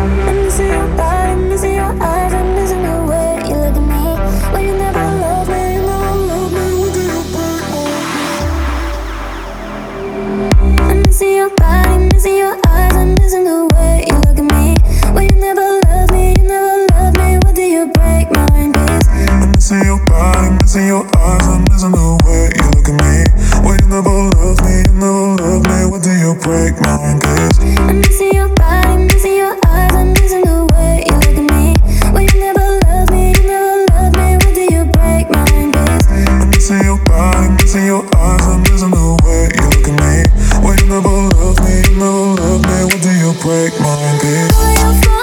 I'm missing your body, missing your eyes, I'm missing the way you look at me. When you never love me, you never love me. What do you break my heart? I'm missing your body, missing your eyes, I'm missing the way you look at me. When you never love me, you never love me. What do you break my heart? I'm missing your body, missing your eyes, I'm missing the way you look at me. When you never love me, you never love me. What do you break my heart? I'm missing your body, missing your eyes, I'm missing the way you look at me. When you never love me, you never love me. What do you break my heart? I'm missing your body, missing your eyes, I'm missing the way you look at me. When you never love me, you never love me. What do you break my heart? Where you from?